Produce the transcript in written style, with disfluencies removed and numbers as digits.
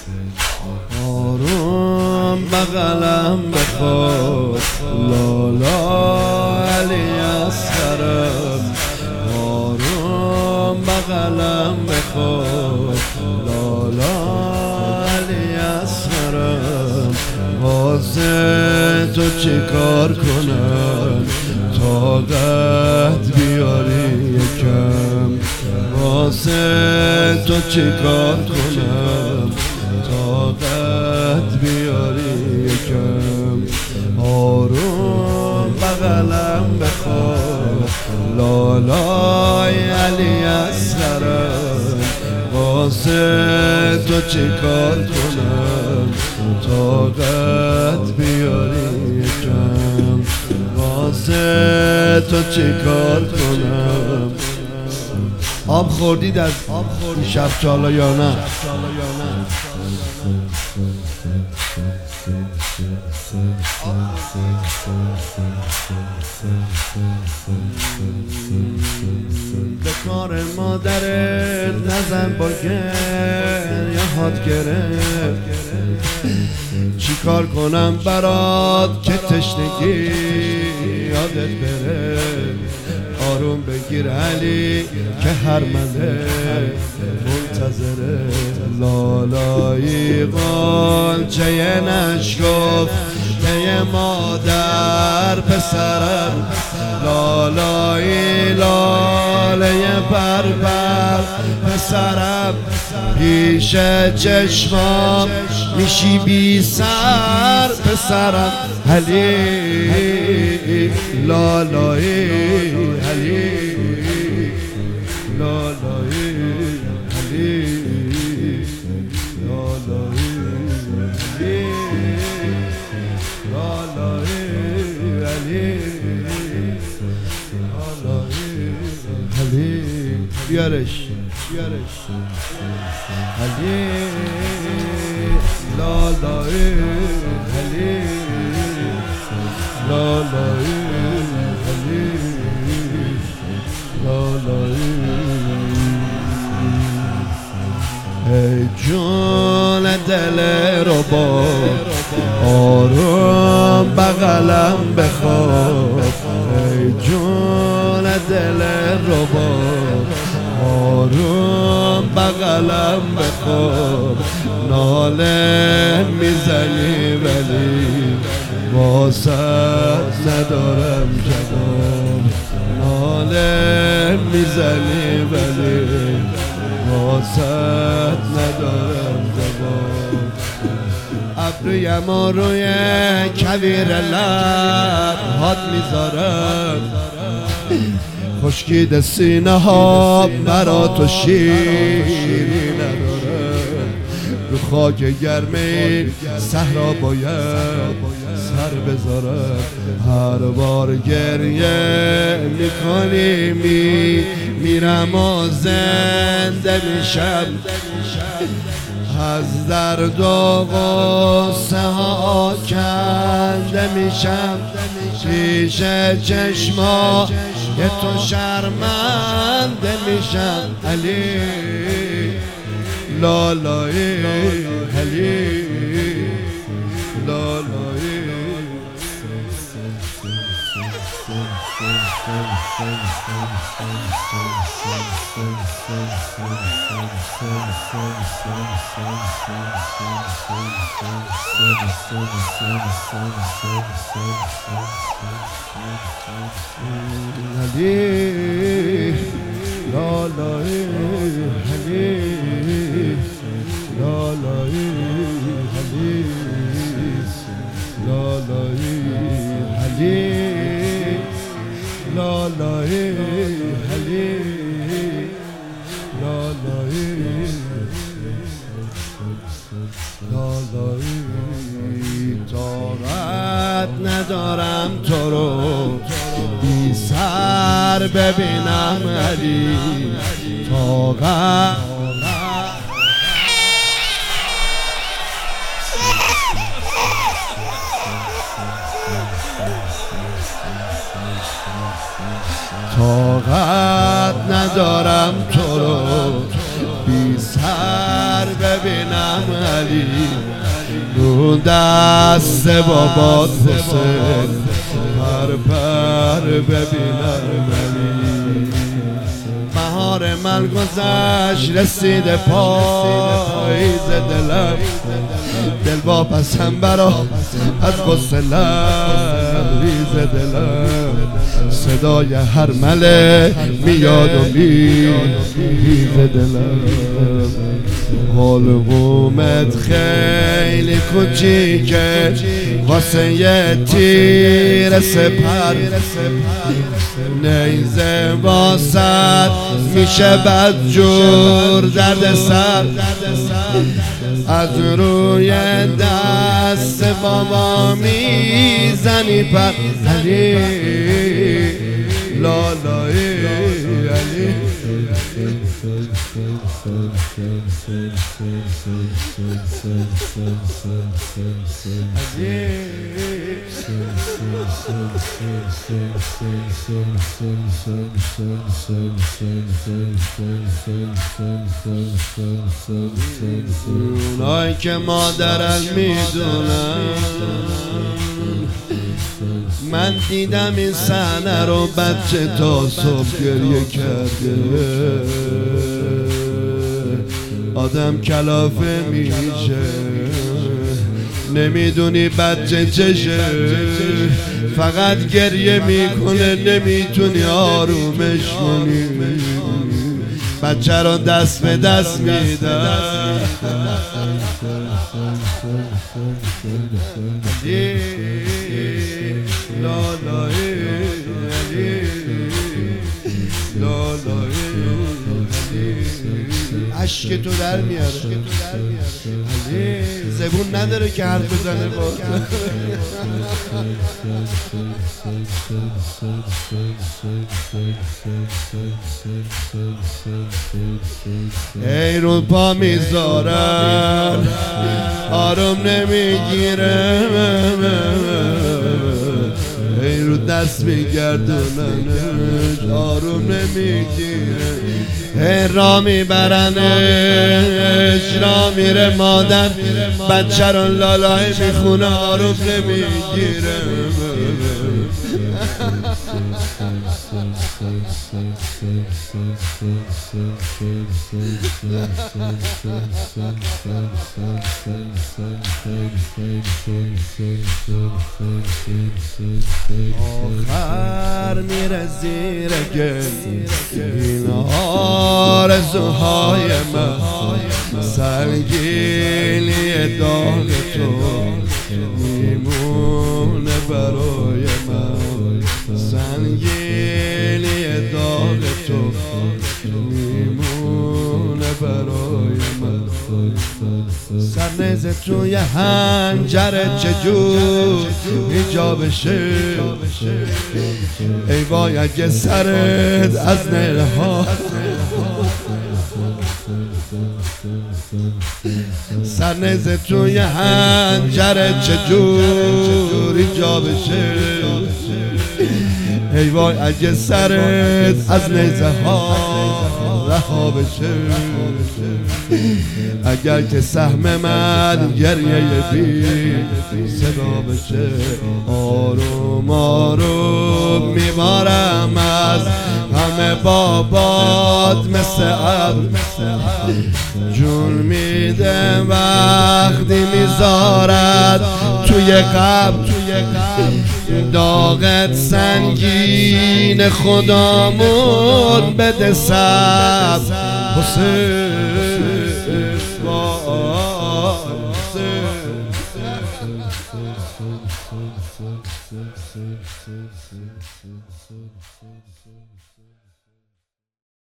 آروم بغلم بخواد لالا علی اصغرم، آروم بغلم بخواد لالا علی اصغرم. واسه تو چی کار کنم طاقت بیاری یکم، واسه تو چی کار کنم طاقت بیاری یکم. آروم بغلم بخواد لالای علی اصغرم، واسه تو چی کار کنم طاقت بیاری یکم، واسه تو چی کار کنم. آب خوردید از شب چالا یا نه؟ به کار مادرت نزن با گریه هات گرفت، چی کار کنم برات که تشنگی یادت بره. آروم بگیر علی که هر ملک منتظره، لالایی قنچه نشکفت که مادر پسرم، لالایی لاله بربر پسرم، پیش چشمام میشی بی سر پسرم. علی لالایی علی لالایی علی لالایی لالایی علی علی بیارش علی لالایی علی لالایی علی لالایی. ای جون دل رو با آروم بغلم بخواد، ای جون دل رو با آروم بغلم بخواد. ناله میزنی ولی واسط ندارم جواب، ناله میزنی ولی واسط ندارم جواب. ابرویم و روی کویر لب هات میذارم، خشکیده سینه ها برا تو شیری ندارم. رو خاک گرمه صحرا باید سر بذارم، هر بار گریه میکنی میرم و زنده میشم، از درد و غصه ها کنده میشم. پیش چشما یه تو شرمنده میشم. علی لالایی علی لالایی علی لالایی علی لالایی علی لالایی علی لالایی علی لالایی لالایی. طاقت ندارم تو رو بی سر ببینم علی، طاقت طاقت ندارم تو رو بی سر ببینم علی، رو دست بابات حسین پر ببینم علی. بهار من گذشت رسیده پاییز دلم، دل واپسم برا از غصه لبریز دلم، صدای هر مله میاد و میریز دلم. حلقومت خیلی کوچیکه واسه یه تیر سپر، نیزه واسط میشه بدجور درد سر، از روی دست بابا میزنی پر علی، لالای علی. اونایی که مادرم میدونن، من دیدم این صحنه رو، بچه تا صبح گریه کرده، آدم کلافه میشه، نمیدونی بچه چشه، فقط گریه میکنه، نمیتونی آرومش کنی، بچه رو دست به دست میدن. لالای علی، لالای علی، عشق تو در میاره علی، زبون نداره که حرف بزنه با ای رو پا میذارم آروم نمیگیره، ای رو دست میگردوننش آروم نمیگیره، ای را میبرنش را میره مادر، بچه رو لالای میخونه آروم نمیگیره. آخر میره زیر گل این آرزوهای من، سنگینی داغ تو میمونه برای من، سنگینی داغ تو میمونه برای من. سرنیزه توی حنجره چجور اینجا بشه، ای وای اگه سرت از نیلها، سرنیزه توی حنجره چجور اینجا بشه، ای وای اگه سرت از نیزه ها رها بشه، اگر که سهم من گریه بی صدا بشه، آروم آروم میبارم از همه بابات مثل عبد، جون میده وقتی میذارد توی قبر، داغت سنگین خدامون بده صبر حسین.